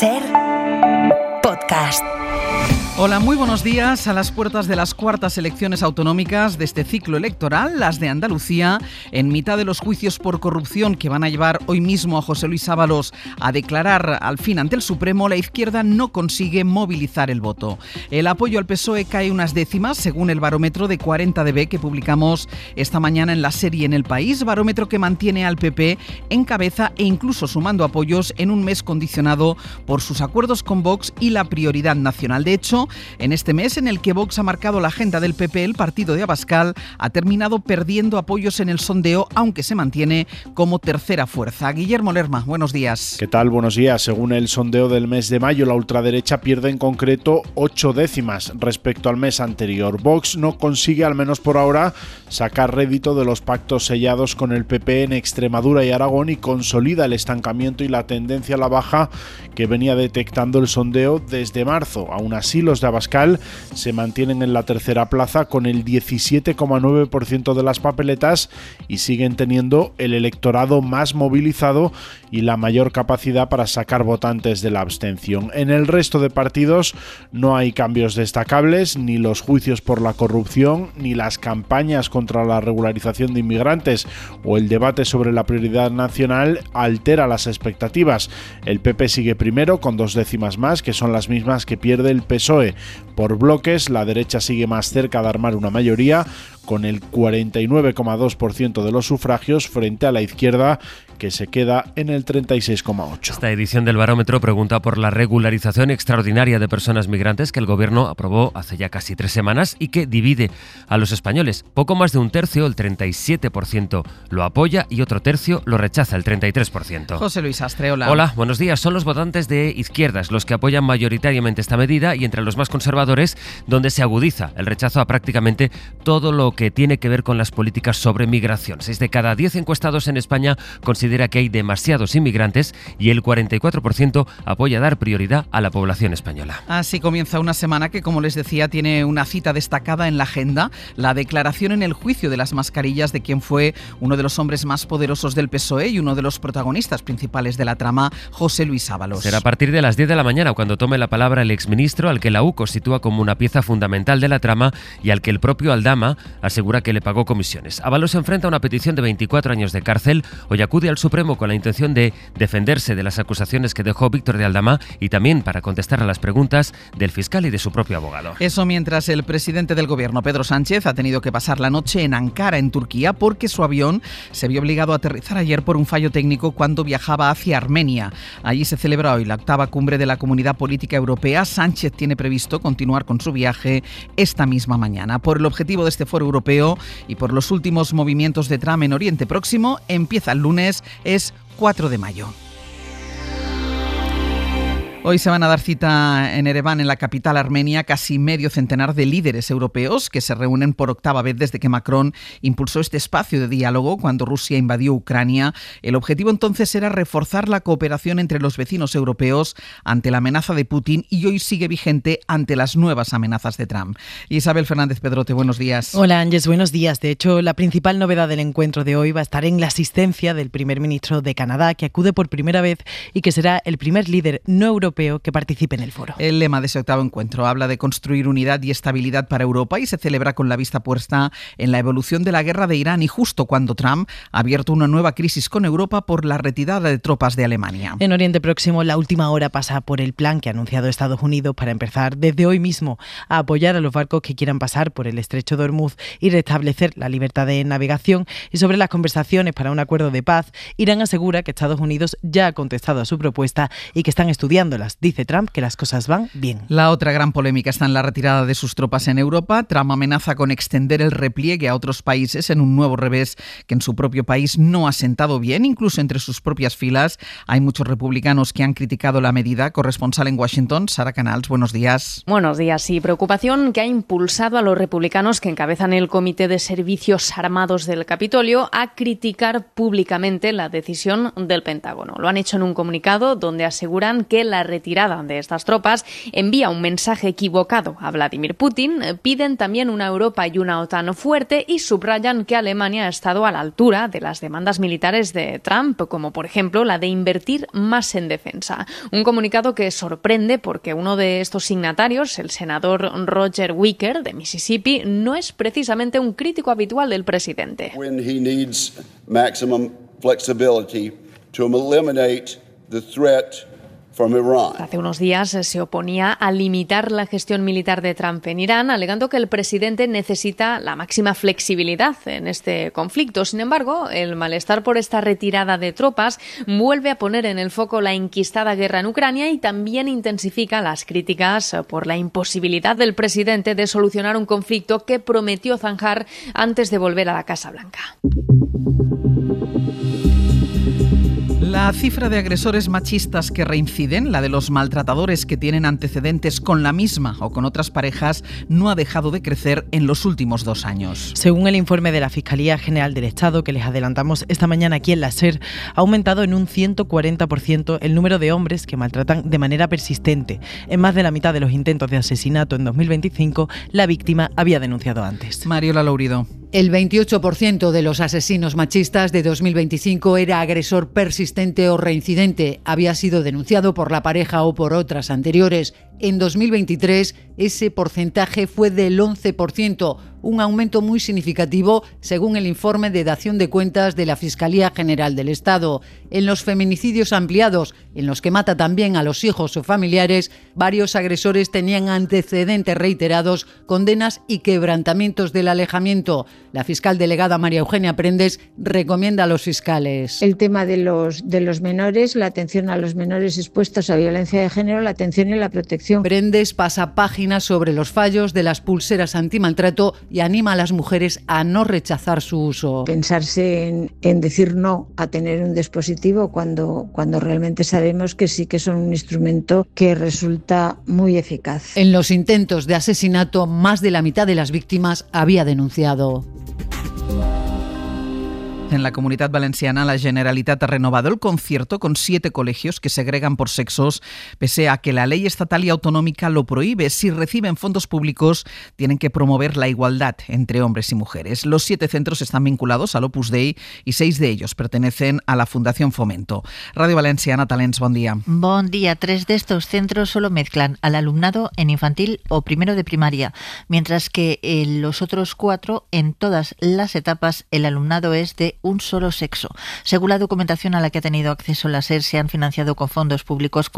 SER Podcast. Hola, muy buenos días. A las puertas de las cuartas elecciones autonómicas de este ciclo electoral, las de Andalucía, en mitad de los juicios por corrupción que van a llevar hoy mismo a José Luis Ábalos a declarar al fin ante el Supremo, la izquierda no consigue movilizar el voto. El apoyo al PSOE cae unas décimas, según el barómetro de 40 dB que publicamos esta mañana en la serie En el País, barómetro que mantiene al PP en cabeza e incluso sumando apoyos en un mes condicionado por sus acuerdos con Vox y la prioridad nacional. De hecho, en este mes en el que Vox ha marcado la agenda del PP, el partido de Abascal ha terminado perdiendo apoyos en el sondeo, aunque se mantiene como tercera fuerza. Guillermo Lerma, buenos días. ¿Qué tal? Buenos días. Según el sondeo del mes de mayo, la ultraderecha pierde en concreto 8 décimas respecto al mes anterior. Vox no consigue, al menos por ahora, sacar rédito de los pactos sellados con el PP en Extremadura y Aragón y consolida el estancamiento y la tendencia a la baja que venía detectando el sondeo desde marzo. Aún así, los de Abascal se mantienen en la tercera plaza con el 17,9% de las papeletas y siguen teniendo el electorado más movilizado y la mayor capacidad para sacar votantes de la abstención. En el resto de partidos no hay cambios destacables, ni los juicios por la corrupción, ni las campañas contra la regularización de inmigrantes o el debate sobre la prioridad nacional altera las expectativas. El PP sigue primero con 2 décimas más, que son las mismas que pierde el PSOE. Por bloques, la derecha sigue más cerca de armar una mayoría, con el 49,2% de los sufragios frente a la izquierda, que se queda en el 36,8%. Esta edición del barómetro pregunta por la regularización extraordinaria de personas migrantes que el Gobierno aprobó hace ya casi 3 semanas y que divide a los españoles. Poco más de un tercio, el 37%, lo apoya y otro tercio lo rechaza, el 33%. José Luis Astre, hola. Hola, buenos días. Son los votantes de izquierdas los que apoyan mayoritariamente esta medida y entre los más conservadores donde se agudiza el rechazo a prácticamente todo lo que tiene que ver con las políticas sobre migración. 6 de cada 10 encuestados en España considera que hay demasiados inmigrantes y el 44% apoya dar prioridad a la población española. Así comienza una semana que, como les decía, tiene una cita destacada en la agenda: la declaración en el juicio de las mascarillas de quien fue uno de los hombres más poderosos del PSOE y uno de los protagonistas principales de la trama, José Luis Ábalos. Será a partir de las 10 de la mañana cuando tome la palabra el exministro, al que la UCO sitúa como una pieza fundamental de la trama y al que el propio Aldama asegura que le pagó comisiones. Ábalos se enfrenta a una petición de 24 años de cárcel. Hoy acude al Supremo con la intención de defenderse de las acusaciones que dejó Víctor de Aldama y también para contestar a las preguntas del fiscal y de su propio abogado. Eso mientras el presidente del gobierno, Pedro Sánchez, ha tenido que pasar la noche en Ankara, en Turquía, porque su avión se vio obligado a aterrizar ayer por un fallo técnico cuando viajaba hacia Armenia. Allí se celebra hoy la 8ª cumbre de la Comunidad Política Europea. Sánchez tiene previsto continuar con su viaje esta misma mañana. Por el objetivo de este foro europeo y por los últimos movimientos de Trump en Oriente Próximo, empieza el lunes, es 4 de mayo. Hoy se van a dar cita en Ereván, en la capital armenia, casi medio centenar de líderes europeos que se reúnen por 8ª vez desde que Macron impulsó este espacio de diálogo cuando Rusia invadió Ucrania. El objetivo entonces era reforzar la cooperación entre los vecinos europeos ante la amenaza de Putin y hoy sigue vigente ante las nuevas amenazas de Trump. Isabel Fernández Pedrote, buenos días. Hola Ángeles, buenos días. De hecho, la principal novedad del encuentro de hoy va a estar en la asistencia del primer ministro de Canadá, que acude por primera vez y que será el primer líder no europeo que participe en el foro. El lema de ese 8º encuentro habla de construir unidad y estabilidad para Europa y se celebra con la vista puesta en la evolución de la guerra de Irán y justo cuando Trump ha abierto una nueva crisis con Europa por la retirada de tropas de Alemania. En Oriente Próximo, la última hora pasa por el plan que ha anunciado Estados Unidos para empezar desde hoy mismo a apoyar a los barcos que quieran pasar por el estrecho de Hormuz y restablecer la libertad de navegación. Y sobre las conversaciones para un acuerdo de paz, Irán asegura que Estados Unidos ya ha contestado a su propuesta y que están estudiándola. Dice Trump que las cosas van bien. La otra gran polémica está en la retirada de sus tropas en Europa. Trump amenaza con extender el repliegue a otros países en un nuevo revés que en su propio país no ha sentado bien. Incluso entre sus propias filas hay muchos republicanos que han criticado la medida. Corresponsal en Washington, Sara Canals, buenos días. Buenos días. Sí, preocupación que ha impulsado a los republicanos que encabezan el Comité de Servicios Armados del Capitolio a criticar públicamente la decisión del Pentágono. Lo han hecho en un comunicado donde aseguran que la retirada de estas tropas envía un mensaje equivocado a Vladimir Putin. Piden también una Europa y una OTAN fuerte y subrayan que Alemania ha estado a la altura de las demandas militares de Trump, como por ejemplo la de invertir más en defensa. Un comunicado que sorprende porque uno de estos signatarios, el senador Roger Wicker de Mississippi, no es precisamente un crítico habitual del presidente. When he needs maximum flexibility to eliminate the threat from Iran. Hace unos días se oponía a limitar la gestión militar de Trump en Irán, alegando que el presidente necesita la máxima flexibilidad en este conflicto. Sin embargo, el malestar por esta retirada de tropas vuelve a poner en el foco la enquistada guerra en Ucrania y también intensifica las críticas por la imposibilidad del presidente de solucionar un conflicto que prometió zanjar antes de volver a la Casa Blanca. La cifra de agresores machistas que reinciden, la de los maltratadores que tienen antecedentes con la misma o con otras parejas, no ha dejado de crecer en los últimos 2 años. Según el informe de la Fiscalía General del Estado, que les adelantamos esta mañana aquí en la SER, ha aumentado en un 140% el número de hombres que maltratan de manera persistente. En más de la mitad de los intentos de asesinato en 2025, la víctima había denunciado antes. Mariola Lourido. El 28% de los asesinos machistas de 2025 era agresor persistente o reincidente. Había sido denunciado por la pareja o por otras anteriores. En 2023 ese porcentaje fue del 11%, un aumento muy significativo según el informe de dación de cuentas de la Fiscalía General del Estado. En los feminicidios ampliados, en los que mata también a los hijos o familiares, varios agresores tenían antecedentes reiterados, condenas y quebrantamientos del alejamiento. La fiscal delegada María Eugenia Prendes recomienda a los fiscales. El tema de los menores, la atención a los menores expuestos a violencia de género, la atención y la protección. Prendes pasa páginas sobre los fallos de las pulseras antimaltrato y anima a las mujeres a no rechazar su uso. Pensarse en decir no a tener un dispositivo cuando realmente sabemos que sí que son un instrumento que resulta muy eficaz. En los intentos de asesinato, más de la mitad de las víctimas había denunciado. En la Comunitat Valenciana, la Generalitat ha renovado el concierto con 7 colegios que segregan por sexos, pese a que la ley estatal y autonómica lo prohíbe. Si reciben fondos públicos, tienen que promover la igualdad entre hombres y mujeres. Los 7 centros están vinculados al Opus Dei y 6 de ellos pertenecen a la Fundación Fomento. Radio Valenciana, Talents, bon día. Bon día. 3 de estos centros solo mezclan al alumnado en infantil o primero de primaria, mientras que en los otros 4, en todas las etapas, el alumnado es de un solo sexo. Según la documentación a la que ha tenido acceso la SER, se han financiado con fondos públicos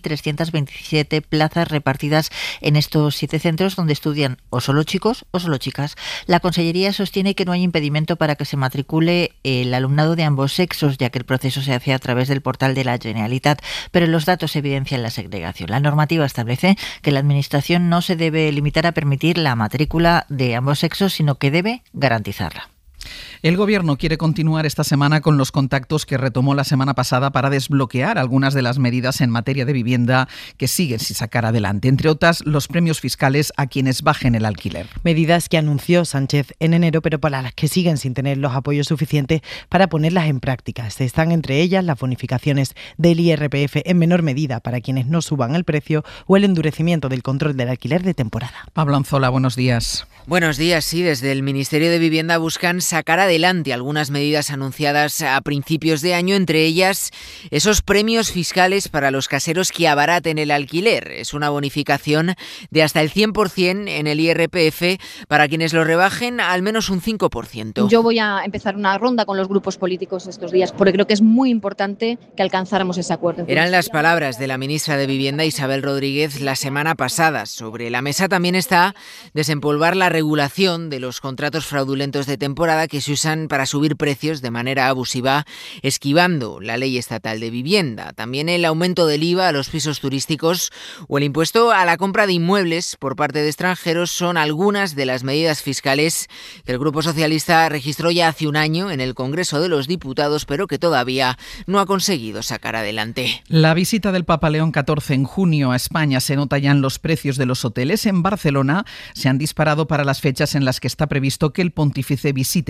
4.327 plazas repartidas en estos 7 centros donde estudian o solo chicos o solo chicas. La Consellería sostiene que no hay impedimento para que se matricule el alumnado de ambos sexos, ya que el proceso se hace a través del portal de la Generalitat, pero los datos evidencian la segregación. La normativa establece que la Administración no se debe limitar a permitir la matrícula de ambos sexos, sino que debe garantizarla. El Gobierno quiere continuar esta semana con los contactos que retomó la semana pasada para desbloquear algunas de las medidas en materia de vivienda que siguen sin sacar adelante, entre otras los premios fiscales a quienes bajen el alquiler. Medidas que anunció Sánchez en enero, pero para las que siguen sin tener los apoyos suficientes para ponerlas en práctica. Están entre ellas las bonificaciones del IRPF en menor medida para quienes no suban el precio o el endurecimiento del control del alquiler de temporada. Pablo Anzola, buenos días. Buenos días, sí, desde el Ministerio de Vivienda buscan sacar adelante algunas medidas anunciadas a principios de año, entre ellas esos premios fiscales para los caseros que abaraten el alquiler. Es una bonificación de hasta el 100% en el IRPF para quienes lo rebajen al menos un 5%. Yo voy a empezar una ronda con los grupos políticos estos días porque creo que es muy importante que alcanzáramos ese acuerdo. Eran las palabras de la ministra de Vivienda, Isabel Rodríguez, la semana pasada. Sobre la mesa también está desempolvar la regulación de los contratos fraudulentos de temporada que se usan para subir precios de manera abusiva, esquivando la ley estatal de vivienda. También el aumento del IVA a los pisos turísticos o el impuesto a la compra de inmuebles por parte de extranjeros son algunas de las medidas fiscales que el Grupo Socialista registró ya hace un año en el Congreso de los Diputados, pero que todavía no ha conseguido sacar adelante. La visita del Papa León XIV en junio a España se nota ya en los precios de los hoteles. En Barcelona se han disparado para las fechas en las que está previsto que el pontífice visite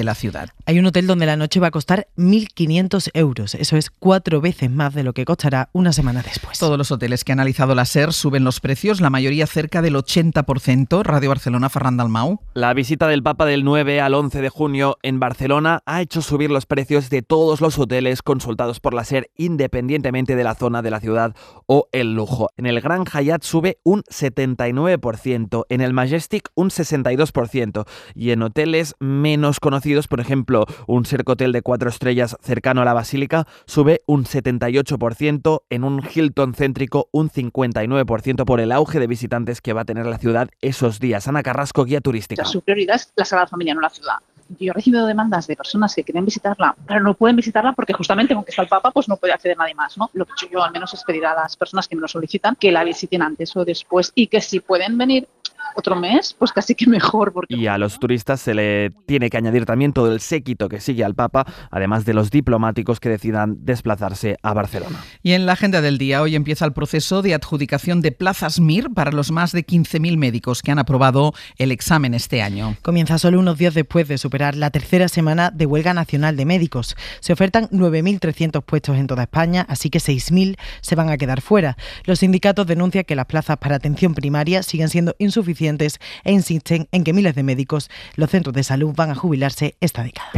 de la ciudad. Hay un hotel donde la noche va a costar 1.500 euros. Eso es 4 veces más de lo que costará una semana después. Todos los hoteles que ha analizado la SER suben los precios, la mayoría cerca del 80%. Radio Barcelona, Ferran Dalmau. La visita del Papa del 9 al 11 de junio en Barcelona ha hecho subir los precios de todos los hoteles consultados por la SER, independientemente de la zona de la ciudad o el lujo. En el Gran Hyatt sube un 79%, en el Majestic un 62% y en hoteles menos conocidos, por ejemplo, un Cirque Hotel de 4 estrellas cercano a la Basílica sube un 78%, en un Hilton céntrico un 59% por el auge de visitantes que va a tener la ciudad esos días. Ana Carrasco, guía turística. Su prioridad es la Sagrada Familia, no la ciudad. Yo he recibido demandas de personas que quieren visitarla, pero no pueden visitarla porque justamente aunque está el Papa, pues no puede acceder nadie más, ¿no? Lo que he hecho yo al menos es pedir a las personas que me lo solicitan que la visiten antes o después y que si pueden venir otro mes, pues casi que mejor. Y a los turistas se le tiene que añadir también todo el séquito que sigue al Papa, además de los diplomáticos que decidan desplazarse a Barcelona. Y en la agenda del día, hoy empieza el proceso de adjudicación de plazas MIR para los más de 15.000 médicos que han aprobado el examen este año. Comienza solo unos días después de superar la tercera semana de huelga nacional de médicos. Se ofertan 9.300 puestos en toda España, así que 6.000 se van a quedar fuera. Los sindicatos denuncian que las plazas para atención primaria siguen siendo insuficientes e insisten en que miles de médicos, los centros de salud, van a jubilarse esta década.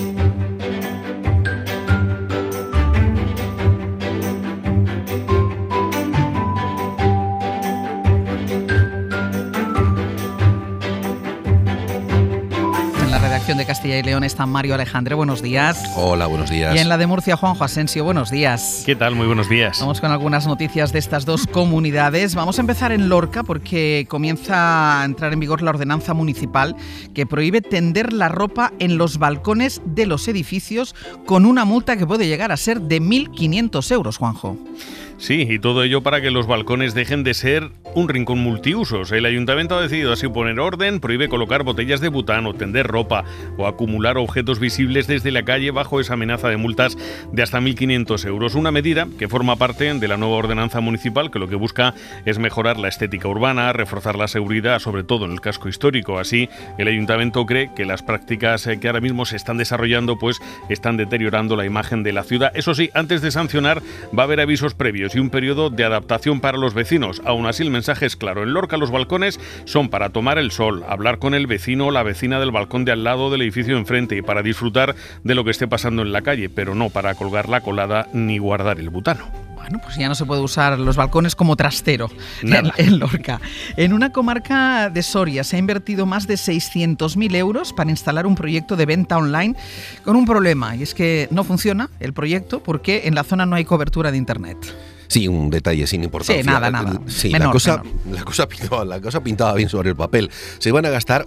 De Castilla y León está Mario Alejandre, buenos días. Hola, buenos días. Y en la de Murcia, Juanjo Asensio, buenos días. ¿Qué tal? Muy buenos días. Vamos con algunas noticias de estas dos comunidades. Vamos a empezar en Lorca porque comienza a entrar en vigor la ordenanza municipal que prohíbe tender la ropa en los balcones de los edificios con una multa que puede llegar a ser de 1.500 euros, Juanjo. Sí, y todo ello para que los balcones dejen de ser un rincón multiusos. El ayuntamiento ha decidido así poner orden, prohíbe colocar botellas de butano, tender ropa o acumular objetos visibles desde la calle bajo esa amenaza de multas de hasta 1.500 euros. Una medida que forma parte de la nueva ordenanza municipal que lo que busca es mejorar la estética urbana, reforzar la seguridad, sobre todo en el casco histórico. Así, el ayuntamiento cree que las prácticas que ahora mismo se están desarrollando pues están deteriorando la imagen de la ciudad. Eso sí, antes de sancionar va a haber avisos previos y un periodo de adaptación para los vecinos. Aún así, el mensaje es claro. En Lorca los balcones son para tomar el sol, hablar con el vecino o la vecina del balcón de al lado del edificio enfrente y para disfrutar de lo que esté pasando en la calle, pero no para colgar la colada ni guardar el butano. Bueno, pues ya no se puede usar los balcones como trastero en Lorca. En una comarca de Soria se ha invertido más de 600.000 euros para instalar un proyecto de venta online con un problema, y es que no funciona el proyecto porque en la zona no hay cobertura de internet. Sí, un detalle sin importancia. Sí, nada. Sí, menor, la cosa pintaba bien sobre el papel. Se han gastado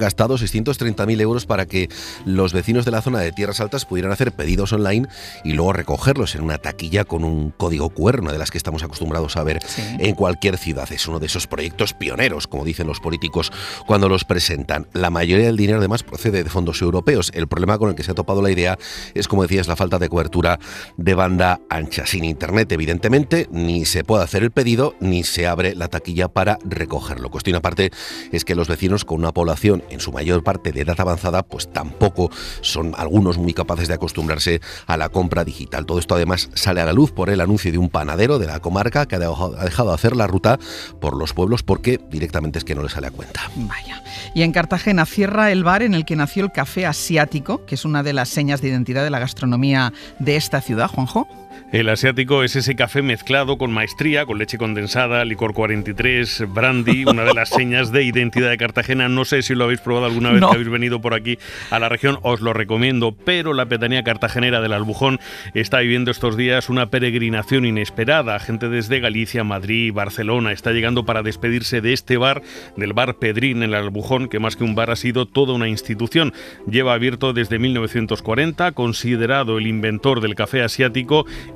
630.000 euros para que los vecinos de la zona de Tierras Altas pudieran hacer pedidos online y luego recogerlos en una taquilla con un código QR, una de las que estamos acostumbrados a ver en cualquier ciudad. Es uno de esos proyectos pioneros, como dicen los políticos cuando los presentan. La mayoría del dinero, además, procede de fondos europeos. El problema con el que se ha topado la idea es, como decías, la falta de cobertura de banda ancha. Sin internet, evidentemente, ni se puede hacer el pedido ni se abre la taquilla para recogerlo. Cuestión aparte es que los vecinos, con una población en su mayor parte de edad avanzada, pues tampoco son algunos muy capaces de acostumbrarse a la compra digital. Todo esto además sale a la luz por el anuncio de un panadero de la comarca que ha dejado de hacer la ruta por los pueblos porque directamente es que no le sale a cuenta. Vaya. Y en Cartagena cierra el bar en el que nació el café asiático, que es una de las señas de identidad de la gastronomía de esta ciudad, Juanjo. El asiático es ese café mezclado con maestría, con leche condensada, licor 43, brandy, una de las señas de identidad de Cartagena. No sé si lo habéis probado alguna vez que habéis venido por aquí a la región, os lo recomiendo, pero la pedanía cartagenera del Albujón está viviendo estos días una peregrinación inesperada. Gente desde Galicia, Madrid, Barcelona está llegando para despedirse de este bar, del bar Pedrín en el Albujón, que más que un bar ha sido toda una institución. Lleva abierto desde 1940, considerado el inventor del café asiático y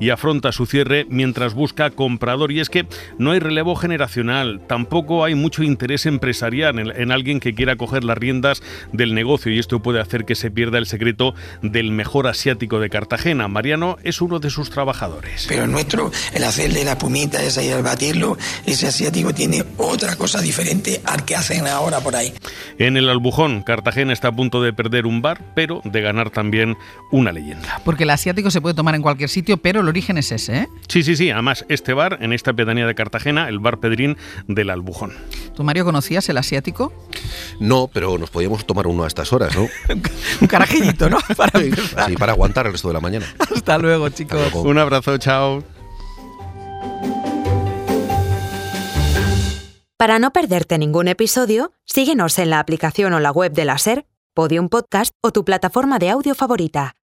y afronta su cierre mientras busca comprador. Y es que no hay relevo generacional, tampoco hay mucho interés empresarial en alguien que quiera coger las riendas del negocio, y esto puede hacer que se pierda el secreto del mejor asiático de Cartagena. Mariano es uno de sus trabajadores. Pero el nuestro, el hacerle la espumita esa y el batirlo, ese asiático tiene otra cosa diferente al que hacen ahora por ahí. En el Albujón, Cartagena está a punto de perder un bar, pero de ganar también una leyenda. Porque el asiático se puede tomar en cualquier sitio, pero el origen es ese, ¿eh? Sí. Además, este bar, en esta pedanía de Cartagena, el Bar Pedrín del Albujón. ¿Tú, Mario, conocías el asiático? No, pero nos podíamos tomar uno a estas horas, ¿no? Un carajillito, ¿no? Para empezar. Sí, para aguantar el resto de la mañana. Hasta luego, chicos. Hasta luego. Un abrazo, chao. Para no perderte ningún episodio, síguenos en la aplicación o la web de la SER, Podium Podcast o tu plataforma de audio favorita.